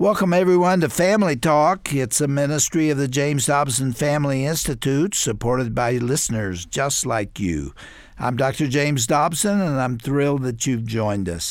Welcome, everyone, to Family Talk. It's a ministry of the James Dobson Family Institute, supported by listeners just like you. I'm Dr. James Dobson, and I'm thrilled that you've joined us.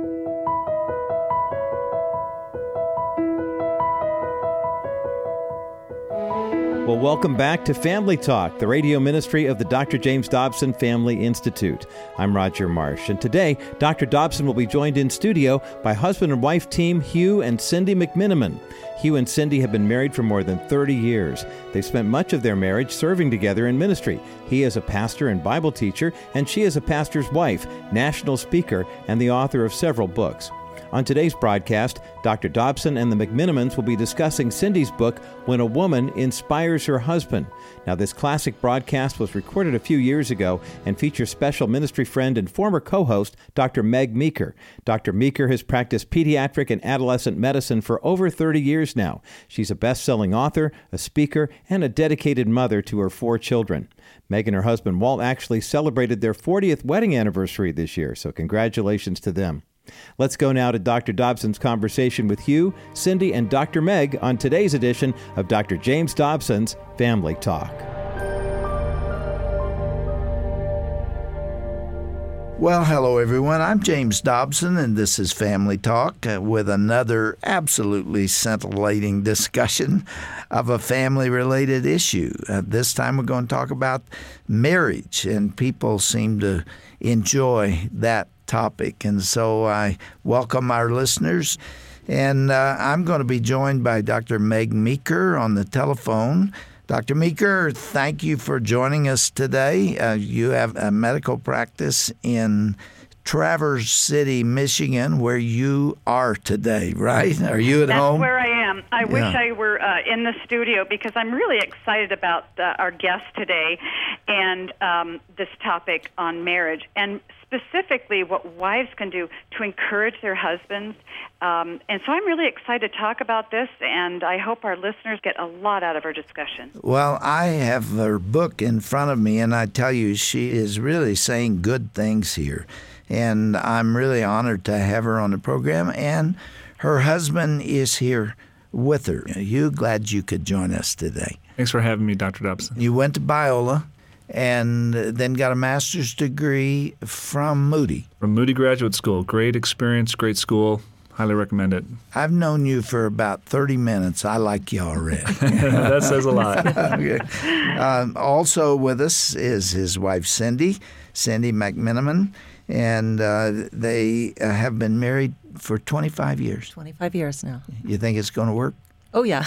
Well, welcome back to Family Talk, the radio ministry of the Dr. James Dobson Family Institute. I'm Roger Marsh, and today, Dr. Dobson will be joined in studio by husband and wife team Hugh and Cindy McMiniman. Hugh and Cindy have been married for more than 30 years. They've spent much of their marriage serving together in ministry. He is a pastor and Bible teacher, and she is a pastor's wife, national speaker, and the author of several books. On today's broadcast, Dr. Dobson and the McMinimans will be discussing Cindy's book, When a Woman Inspires Her Husband. Now, this classic broadcast was recorded a few years ago and features special ministry friend and former co-host, Dr. Meg Meeker. Dr. Meeker has practiced pediatric and adolescent medicine for over 30 years now. She's a best-selling author, a speaker, and a dedicated mother to her 4 children. Meg and her husband, Walt, actually celebrated their 40th wedding anniversary this year, so congratulations to them. Let's go now to Dr. Dobson's conversation with Hugh, Cindy, and Dr. Meg on today's edition of Dr. James Dobson's Family Talk. Well, hello, everyone. I'm James Dobson, and this is Family Talk with another absolutely scintillating discussion of a family-related issue. This time we're going to talk about marriage, and people seem to enjoy that topic. And so I welcome our listeners. And I'm going to be joined by Dr. Meg Meeker on the telephone. Dr. Meeker, thank you for joining us today. You have a medical practice in Traverse City, Michigan, where you are today, right? Are you at home? That's where I am. I wish I were in the studio because I'm really excited about our guest today and this topic on marriage, and specifically what wives can do to encourage their husbands. And so I'm really excited to talk about this, and I hope our listeners get a lot out of our discussion. Well, I have her book in front of me, and I tell you, she is really saying good things here. And I'm really honored to have her on the program, and her husband is here with her. Hugh, glad you could join us today. Thanks for having me, Dr. Dobson. You went to Biola and then got a master's degree from Moody. From Moody Graduate School. Great experience, great school. Highly recommend it. I've known you for about 30 minutes. I like you already. That says a lot. Okay. Also with us is his wife, Cindy McMiniman, and they have been married for 25 years. 25 years now. You think it's going to work? Oh, yeah.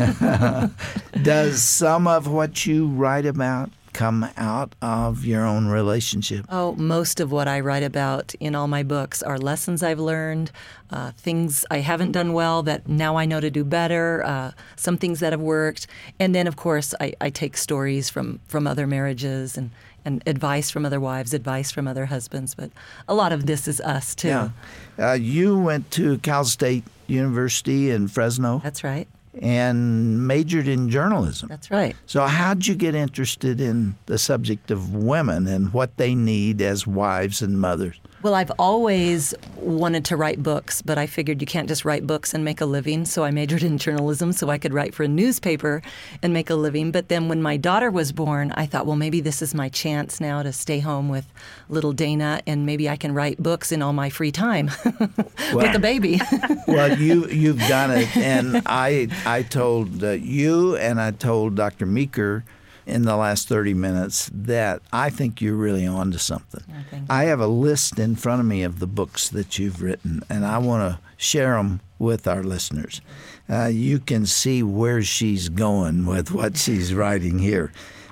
Does some of what you write about come out of your own relationship? Oh, most of what I write about in all my books are lessons I've learned, things I haven't done well that now I know to do better, some things that have worked. And then, of course, I take stories from other marriages and advice from other wives, advice from other husbands. But a lot of this is us, too. Yeah. You went to Cal State University in Fresno. That's right. And majored in journalism. That's right. So how'd you get interested in the subject of women and what they need as wives and mothers? Well, I've always wanted to write books, but I figured you can't just write books and make a living, so I majored in journalism so I could write for a newspaper and make a living. But then when my daughter was born, I thought, well, maybe this is my chance now to stay home with little Dana, and maybe I can write books in all my free time with a baby. Well, you've done it, and I told you and I told Dr. Meeker in the last 30 minutes that I think you're really on to something. Oh, I have a list in front of me of the books that you've written, and I want to share them with our listeners. You can see where she's going with what she's writing here.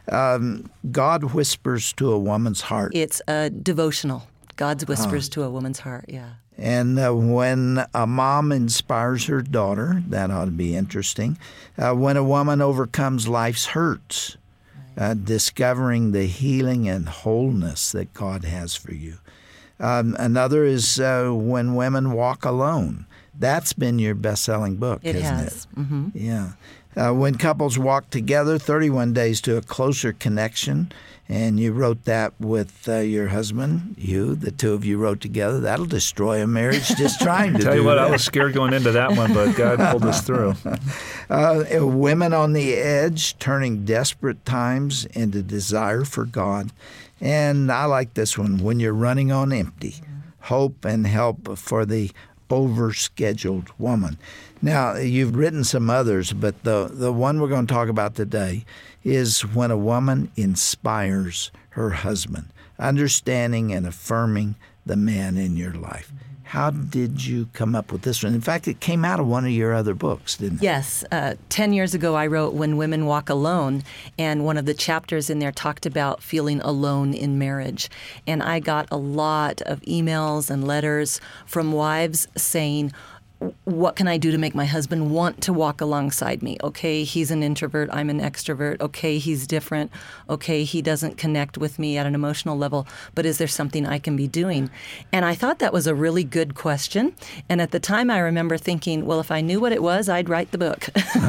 God Whispers to a Woman's Heart. It's a devotional. God's Whispers to a Woman's Heart, yeah. And when a mom inspires her daughter, that ought to be interesting. When a woman overcomes life's hurts, discovering the healing and wholeness that God has for you. Another is When Women Walk Alone, That's been your best-selling book, hasn't has. it? Mm-hmm. Yeah. When Couples Walk Together, 31 Days to a Closer Connection, and you wrote that with your husband, the two of you wrote together. That'll destroy a marriage just trying to do Tell you what, that. I was scared going into that one, but God pulled us through. Women on the Edge, Turning Desperate Times into Desire for God. And I like this one, When You're Running on Empty, Hope and Help for the Overscheduled Woman. Now, you've written some others, but the one we're going to talk about today is When a Woman Inspires Her Husband, Understanding and Affirming the Man in Your Life. How did you come up with this one? In fact, it came out of one of your other books, didn't it? Yes. 10 years ago, I wrote When Women Walk Alone, and one of the chapters in there talked about feeling alone in marriage. And I got a lot of emails and letters from wives saying, what can I do to make my husband want to walk alongside me? Okay, he's an introvert, I'm an extrovert. Okay, he's different. Okay, he doesn't connect with me at an emotional level, but is there something I can be doing? And I thought that was a really good question. And at the time, I remember thinking, well, if I knew what it was, I'd write the book.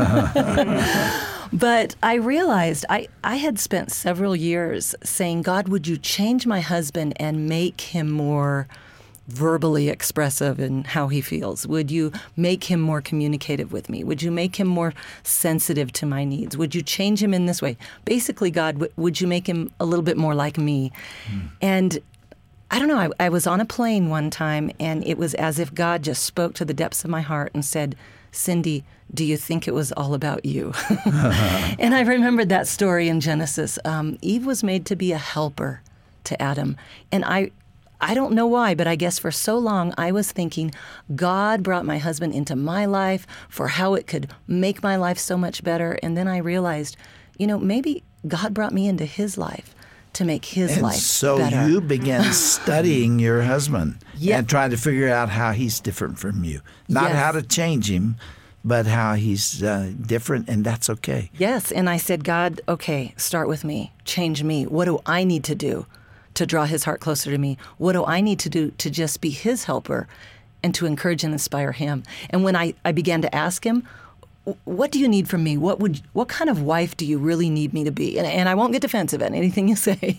But I realized I had spent several years saying, God, would you change my husband and make him more verbally expressive in how he feels? Would you make him more communicative with me? Would you make him more sensitive to my needs? Would you change him in this way? Basically, God, would you make him a little bit more like me? And I don't know, I was on a plane one time, and it was as if God just spoke to the depths of my heart and said, Cindy, do you think it was all about you? And I remembered that story in Genesis. Eve was made to be a helper to Adam. And I don't know why, but I guess for so long I was thinking God brought my husband into my life for how it could make my life so much better. And then I realized, maybe God brought me into his life to make his life better. So you began studying your husband and trying to figure out how he's different from you. Not how to change him, but how he's different, and that's okay. Yes, and I said, God, okay, start with me. Change me. What do I need to do to draw his heart closer to me? What do I need to do to just be his helper and to encourage and inspire him? And when I began to ask him, what do you need from me? What kind of wife do you really need me to be? And I won't get defensive at anything you say.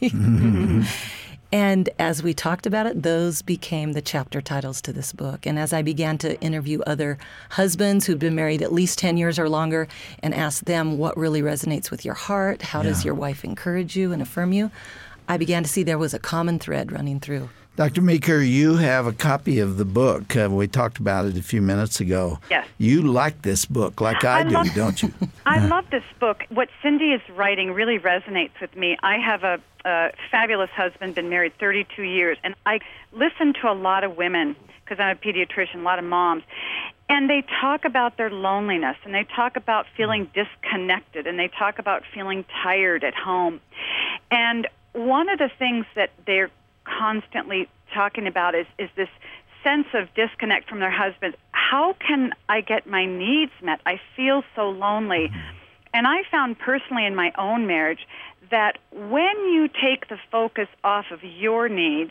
And as we talked about it, those became the chapter titles to this book. And as I began to interview other husbands who've been married at least 10 years or longer and ask them what really resonates with your heart, how does your wife encourage you and affirm you, I began to see there was a common thread running through. Dr. Meeker, you have a copy of the book. We talked about it a few minutes ago. Yes. You like this book like I do, don't you? I love this book. What Cindy is writing really resonates with me. I have a fabulous husband, been married 32 years, and I listen to a lot of women, because I'm a pediatrician, a lot of moms, and they talk about their loneliness, and they talk about feeling disconnected, and they talk about feeling tired at home. And one of the things that they're constantly talking about is this sense of disconnect from their husbands. How can I get my needs met? I feel so lonely. And I found personally in my own marriage that when you take the focus off of your needs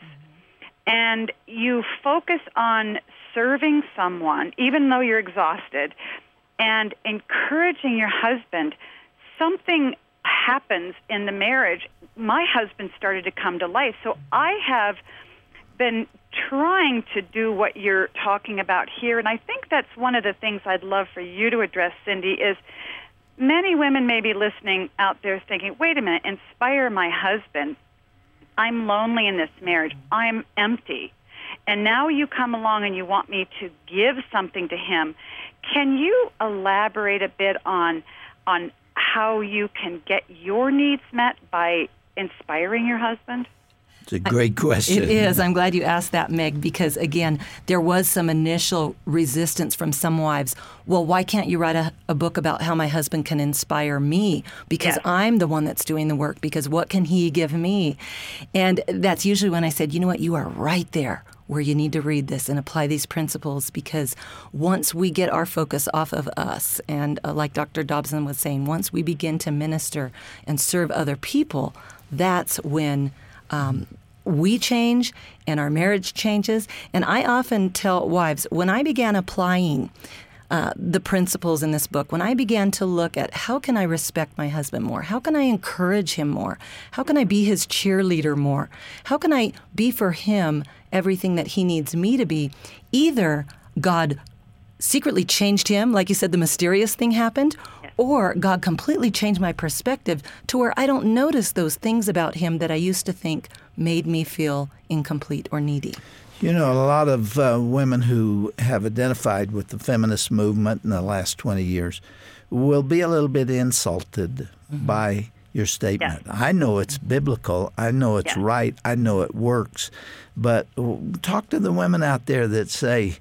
and you focus on serving someone, even though you're exhausted, and encouraging your husband, something happens in the marriage. My husband started to come to life. So I have been trying to do what you're talking about here, and I think that's one of the things I'd love for you to address, Cindy, is many women may be listening out there thinking, wait a minute, inspire my husband. I'm lonely in this marriage. I'm empty. And now you come along and you want me to give something to him. Can you elaborate a bit on how you can get your needs met by inspiring your husband? It's a great question. It is. I'm glad you asked that, Meg, because, again, there was some initial resistance from some wives. Well, why can't you write a book about how my husband can inspire me? Because I'm the one that's doing the work, because what can he give me? And that's usually when I said, you know what, you are right there where you need to read this and apply these principles, because once we get our focus off of us, and like Dr. Dobson was saying, once we begin to minister and serve other people, that's when we change and our marriage changes. And I often tell wives, when I began applying the principles in this book, when I began to look at how can I respect my husband more? How can I encourage him more? How can I be his cheerleader more? How can I be for him everything that he needs me to be? Either God secretly changed him, like you said, the mysterious thing happened, or God completely changed my perspective to where I don't notice those things about him that I used to think made me feel incomplete or needy. You know, a lot of women who have identified with the feminist movement in the last 20 years will be a little bit insulted by your statement. Yes. I know it's biblical. I know it's right. I know it works. But talk to the women out there that say,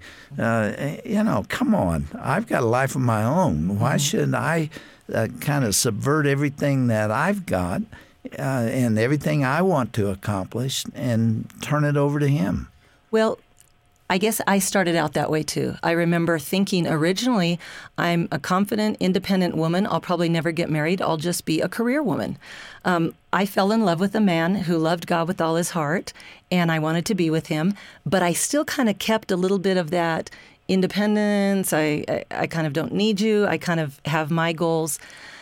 come on, I've got a life of my own. Why shouldn't I kind of subvert everything that I've got and everything I want to accomplish and turn it over to him? Well, I guess I started out that way too. I remember thinking originally, I'm a confident, independent woman. I'll probably never get married. I'll just be a career woman. I fell in love with a man who loved God with all his heart, and I wanted to be with him. But I still kind of kept a little bit of that independence. I kind of don't need you. I kind of have my goals.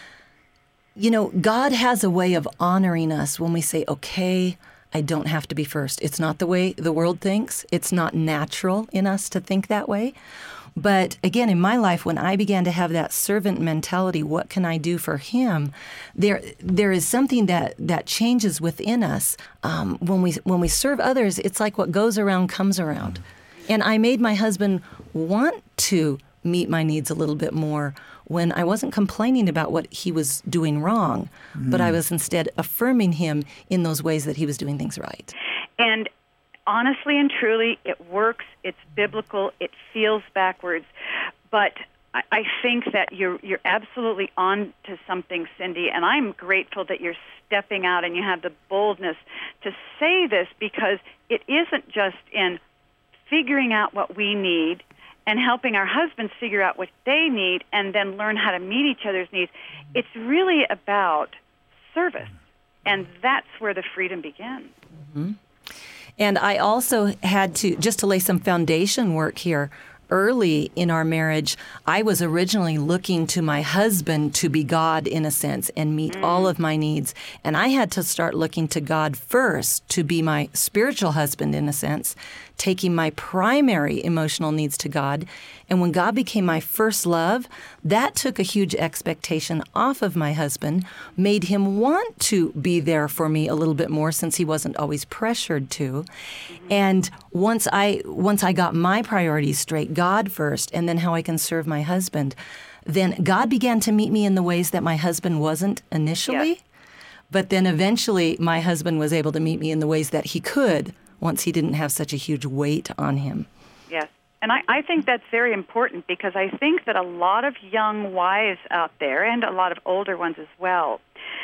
You know, God has a way of honoring us when we say, okay, I don't have to be first. It's not the way the world thinks. It's not natural in us to think that way. But again, in my life, when I began to have that servant mentality, what can I do for him? There is something that changes within us. When we serve others, it's like what goes around comes around. And I made my husband want to meet my needs a little bit more when I wasn't complaining about what he was doing wrong, but I was instead affirming him in those ways that he was doing things right. And honestly and truly, it works. It's biblical. It feels backwards. But I think that you're absolutely on to something, Cindy, and I'm grateful that you're stepping out and you have the boldness to say this, because it isn't just in figuring out what we need and helping our husbands figure out what they need and then learn how to meet each other's needs. It's really about service, and that's where the freedom begins. Mm-hmm. And I also had to, just to lay some foundation work here, early in our marriage, I was originally looking to my husband to be God in a sense and meet all of my needs. And I had to start looking to God first to be my spiritual husband in a sense, taking my primary emotional needs to God. And when God became my first love, that took a huge expectation off of my husband, made him want to be there for me a little bit more since he wasn't always pressured to. And once I got my priorities straight, God first, and then how I can serve my husband, then God began to meet me in the ways that my husband wasn't initially. Yes. But then eventually my husband was able to meet me in the ways that he could once he didn't have such a huge weight on him. Yes. And I think that's very important, because I think that a lot of young wives out there, and a lot of older ones as well,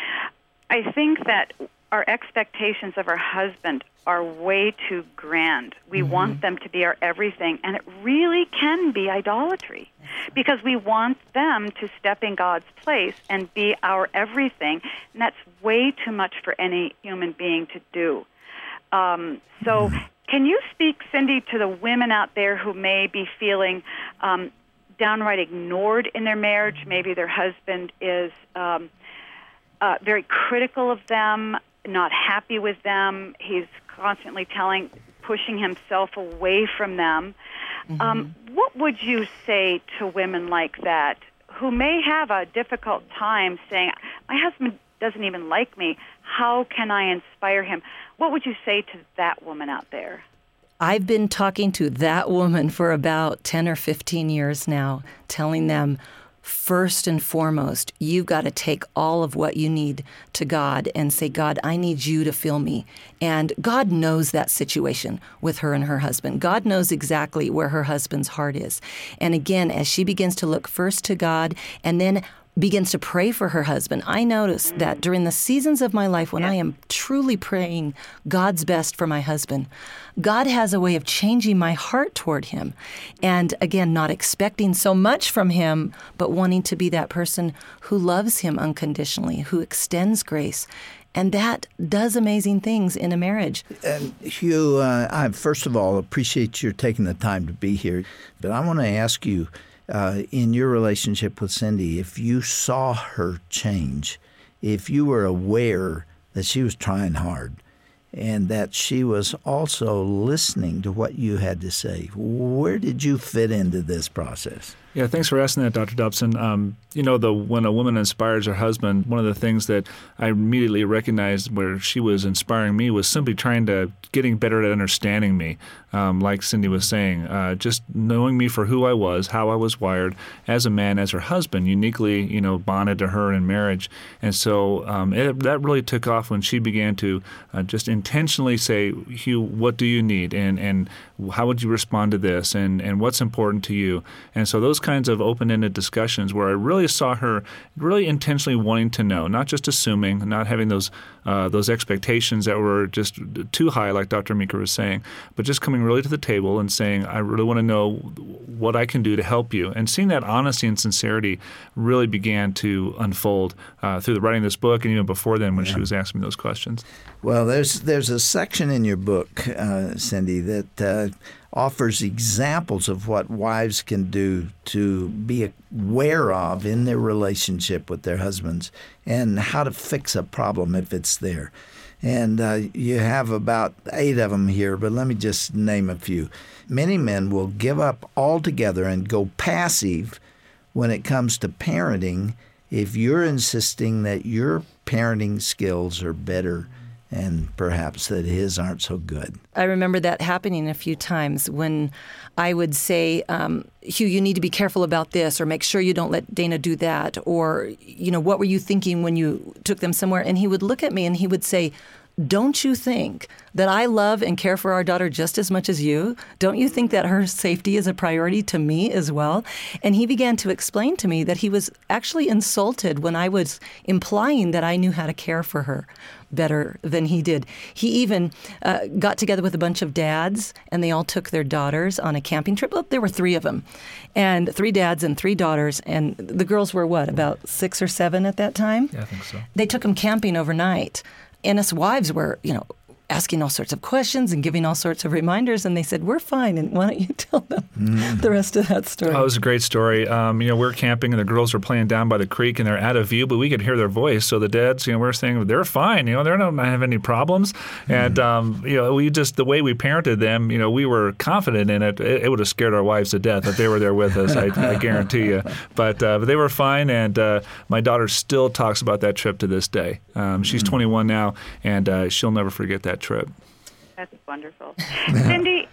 I think that our expectations of our husband are way too grand. We want them to be our everything, and it really can be idolatry, because we want them to step in God's place and be our everything, and that's way too much for any human being to do. So can you speak, Cindy, to the women out there who may be feeling downright ignored in their marriage? Maybe their husband is very critical of them, not happy with them. He's constantly pushing himself away from them. What would you say to women like that who may have a difficult time saying, my husband doesn't even like me, how can I inspire him? What would you say to that woman out there? I've been talking to that woman for about 10 or 15 years now, telling them, first and foremost, you've got to take all of what you need to God and say, God, I need you to fill me. And God knows that situation with her and her husband. God knows exactly where her husband's heart is. And again, as she begins to look first to God and then begins to pray for her husband, I notice that during the seasons of my life when I am truly praying God's best for my husband, God has a way of changing my heart toward him. And again, not expecting so much from him, but wanting to be that person who loves him unconditionally, who extends grace. And that does amazing things in a marriage. And Hugh, I first of all appreciate your taking the time to be here. But I want to ask you, in your relationship with Cindy, if you saw her change, if you were aware that she was trying hard and that she was also listening to what you had to say, where did you fit into this process? Yeah, thanks for asking that, Dr. Dobson. When a woman inspires her husband, one of the things that I immediately recognized where she was inspiring me was simply getting better at understanding me, like Cindy was saying, just knowing me for who I was, how I was wired as a man, as her husband, uniquely, bonded to her in marriage. And so that really took off when she began to just intentionally say, Hugh, what do you need? And how would you respond to this? And what's important to you? And so those kinds of open-ended discussions where I really saw her really intentionally wanting to know, not just assuming, not having those expectations that were just too high, like Dr. Meeker was saying, but just coming really to the table and saying, I really want to know what I can do to help you. And seeing that honesty and sincerity really began to unfold through the writing of this book and even before then when she was asking me those questions. Well, there's a section in your book, Cindy, that offers examples of what wives can do to be aware of in their relationship with their husbands and how to fix a problem if it's there. And you have about 8 of them here, but let me just name a few. Many men will give up altogether and go passive when it comes to parenting if you're insisting that your parenting skills are better and perhaps that his aren't so good. I remember that happening a few times when I would say, Hugh, you need to be careful about this, or make sure you don't let Dana do that, or, what were you thinking when you took them somewhere? And he would look at me and he would say, don't you think that I love and care for our daughter just as much as you? Don't you think that her safety is a priority to me as well? And he began to explain to me that he was actually insulted when I was implying that I knew how to care for her better than he did. He even got together with a bunch of dads, and they all took their daughters on a camping trip. Well, there were 3 of them, and 3 dads and 3 daughters, and the girls were, about 6 or 7 at that time? Yeah, I think so. They took them camping overnight. And us wives were, asking all sorts of questions and giving all sorts of reminders, and they said, we're fine, and why don't you tell them the rest of that story? Oh, it was a great story. We're camping, and the girls were playing down by the creek, and they're out of view, but we could hear their voice. So the dads, we're saying, they're fine, they don't have any problems. And, we just, the way we parented them, we were confident in it. It would have scared our wives to death if they were there with us, I guarantee you. But they were fine, and my daughter still talks about that trip to this day. She's 21 now, and she'll never forget that trip. That's wonderful. Cindy,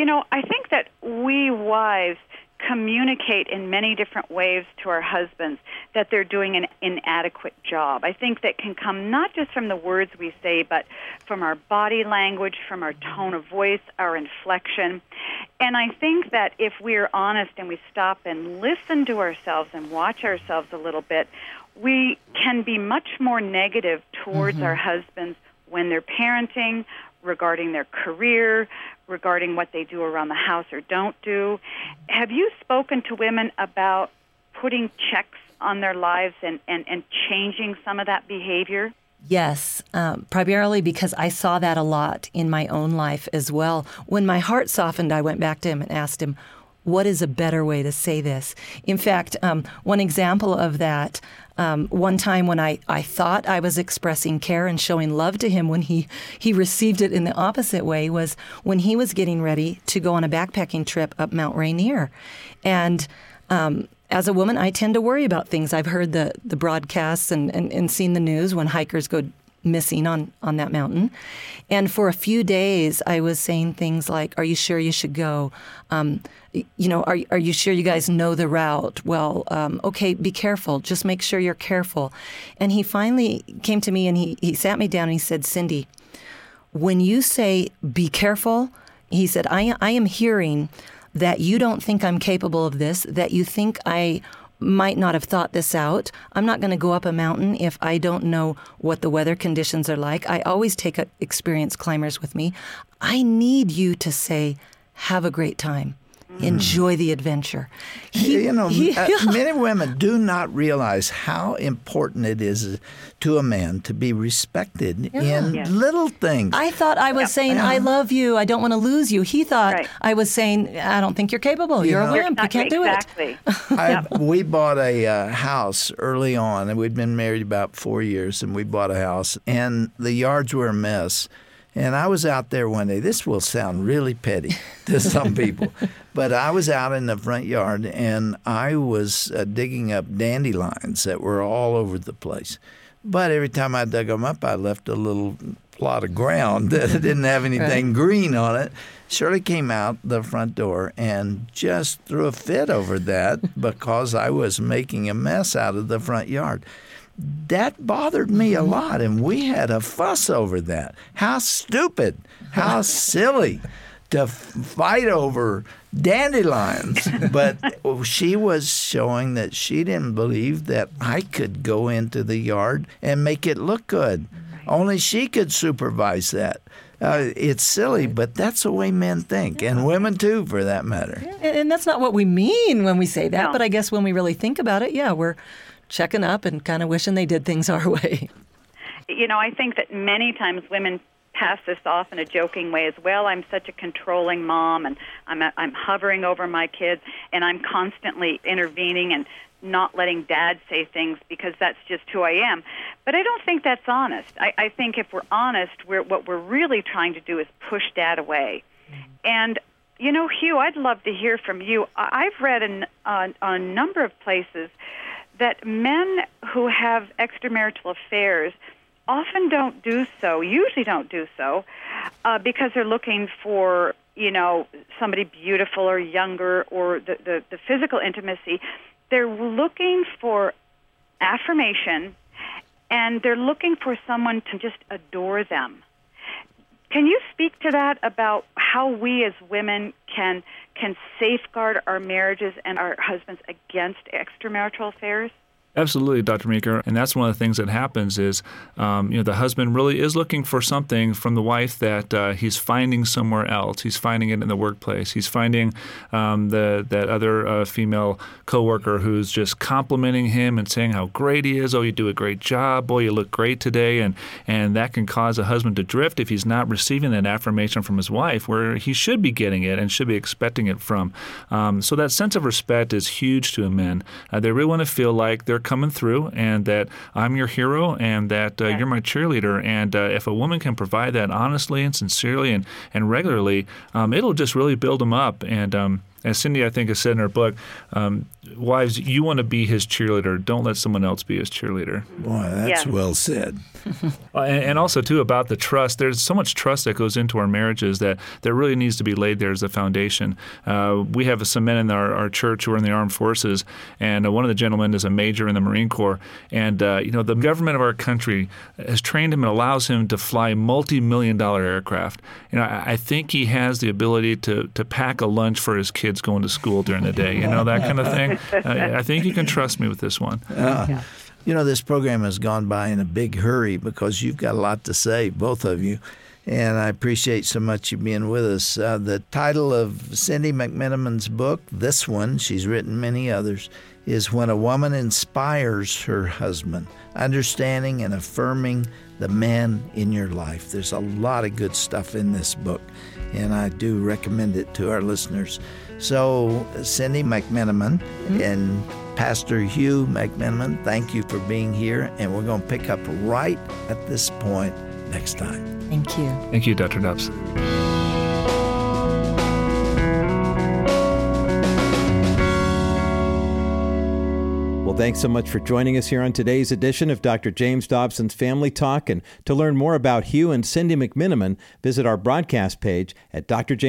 I think that we wives communicate in many different ways to our husbands that they're doing an inadequate job. I think that can come not just from the words we say, but from our body language, from our tone of voice, our inflection. And I think that if we're honest and we stop and listen to ourselves and watch ourselves a little bit, we can be much more negative towards our husbands when they're parenting, regarding their career, regarding what they do around the house or don't do. Have you spoken to women about putting checks on their lives and changing some of that behavior? Yes, primarily because I saw that a lot in my own life as well. When my heart softened, I went back to him and asked him, what is a better way to say this? In fact, one example of that, one time when I thought I was expressing care and showing love to him when he received it in the opposite way was when he was getting ready to go on a backpacking trip up Mount Rainier. And as a woman, I tend to worry about things. I've heard the broadcasts and seen the news when hikers go missing on that mountain. And for a few days, I was saying things like, are you sure you should go? Are you sure you guys know the route? Well, okay, be careful. Just make sure you're careful. And he finally came to me and he sat me down and he said, Cindy, when you say be careful, he said, I am hearing that you don't think I'm capable of this, that you think I might not have thought this out. I'm not going to go up a mountain if I don't know what the weather conditions are like. I always take experienced climbers with me. I need you to say, have a great time. Enjoy the adventure. Many women do not realize how important it is to a man to be respected in little things. I thought I was saying, I love you, I don't want to lose you. He thought I was saying, I don't think you're capable. You're a wimp. You can't do it. We bought a house early on, and we'd been married about 4 years, and we bought a house, and the yards were a mess. And I was out there one day. This will sound really petty to some people, but I was out in the front yard, and I was digging up dandelions that were all over the place. But every time I dug them up, I left a little plot of ground that didn't have anything green on it. Shirley came out the front door and just threw a fit over that because I was making a mess out of the front yard. That bothered me a lot, and we had a fuss over that. How stupid, how silly to fight over dandelions. But she was showing that she didn't believe that I could go into the yard and make it look good. Only she could supervise that. It's silly, but that's the way men think, and women too, for that matter. And that's not what we mean when we say that, but I guess when we really think about it, we're checking up and kind of wishing they did things our way. I think that many times women pass this off in a joking way as well. I'm such a controlling mom, and I'm hovering over my kids, and I'm constantly intervening and not letting Dad say things because that's just who I am. But I don't think that's honest. I think if we're honest, what we're really trying to do is push Dad away. And, Hugh, I'd love to hear from you. I've read in a number of places that men who have extramarital affairs usually don't do so, because they're looking for, somebody beautiful or younger or the physical intimacy. They're looking for affirmation, and they're looking for someone to just adore them. Can you speak to that about how we as women can safeguard our marriages and our husbands against extramarital affairs? Absolutely, Dr. Meeker. And that's one of the things that happens is, the husband really is looking for something from the wife that he's finding somewhere else. He's finding it in the workplace. He's finding that other female coworker who's just complimenting him and saying how great he is. Oh, you do a great job. Boy, you look great today. And that can cause a husband to drift if he's not receiving that affirmation from his wife, where he should be getting it and should be expecting it from. So that sense of respect is huge to men. They really want to feel like they're coming through and that I'm your hero and that you're my cheerleader. And if a woman can provide that honestly and sincerely and regularly, it'll just really build them up. And as Cindy, I think, has said in her book, wives, you want to be his cheerleader. Don't let someone else be his cheerleader. Boy, that's well said. And also, too, about the trust. There's so much trust that goes into our marriages that really needs to be laid there as a foundation. We have some men in our church who are in the armed forces, and one of the gentlemen is a major in the Marine Corps. And, the government of our country has trained him and allows him to fly multi-million-dollar aircraft. I think he has the ability to pack a lunch for his kids going to school during the day, that kind of thing. I think you can trust me with this one. This program has gone by in a big hurry because you've got a lot to say, both of you, and I appreciate so much you being with us. The title of Cindy McMenamin's book, this one, she's written many others, is When a Woman Inspires Her Husband, Understanding and Affirming the Man in Your Life. There's a lot of good stuff in this book, and I do recommend it to our listeners. So, Cindy McMenamin and Pastor Hugh McMenamin, thank you for being here, and we're going to pick up right at this point next time. Thank you. Thank you, Dr. Dobson. Well, thanks so much for joining us here on today's edition of Dr. James Dobson's Family Talk. And to learn more about Hugh and Cindy McMenamin, visit our broadcast page at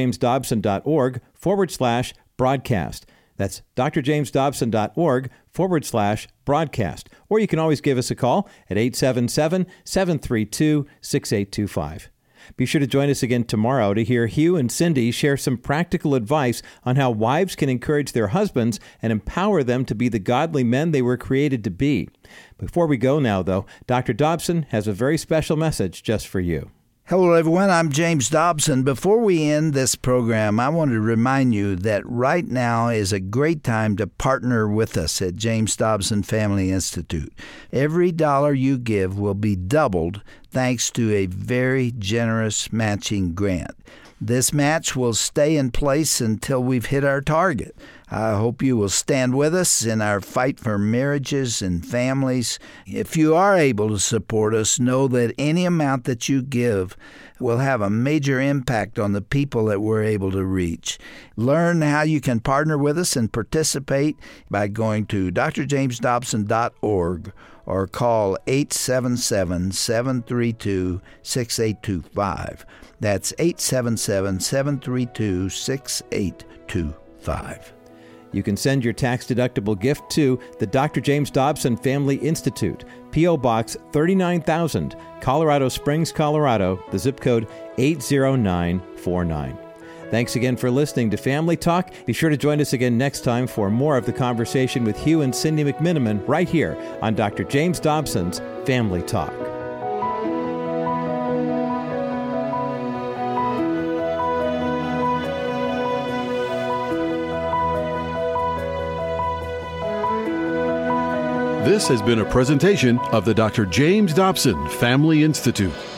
drjamesdobson.org/broadcast. That's drjamesdobson.org/broadcast. Or you can always give us a call at 877-732-6825. Be sure to join us again tomorrow to hear Hugh and Cindy share some practical advice on how wives can encourage their husbands and empower them to be the godly men they were created to be. Before we go now, though, Dr. Dobson has a very special message just for you. Hello, everyone. I'm James Dobson. Before we end this program, I want to remind you that right now is a great time to partner with us at James Dobson Family Institute. Every dollar you give will be doubled thanks to a very generous matching grant. This match will stay in place until we've hit our target. I hope you will stand with us in our fight for marriages and families. If you are able to support us, know that any amount that you give will have a major impact on the people that we're able to reach. Learn how you can partner with us and participate by going to drjamesdobson.org or call 877-732-6825. That's 877-732-6825. You can send your tax-deductible gift to the Dr. James Dobson Family Institute, P.O. Box 39,000, Colorado Springs, Colorado, the zip code 80949. Thanks again for listening to Family Talk. Be sure to join us again next time for more of the conversation with Hugh and Cindy McMiniman right here on Dr. James Dobson's Family Talk. This has been a presentation of the Dr. James Dobson Family Institute.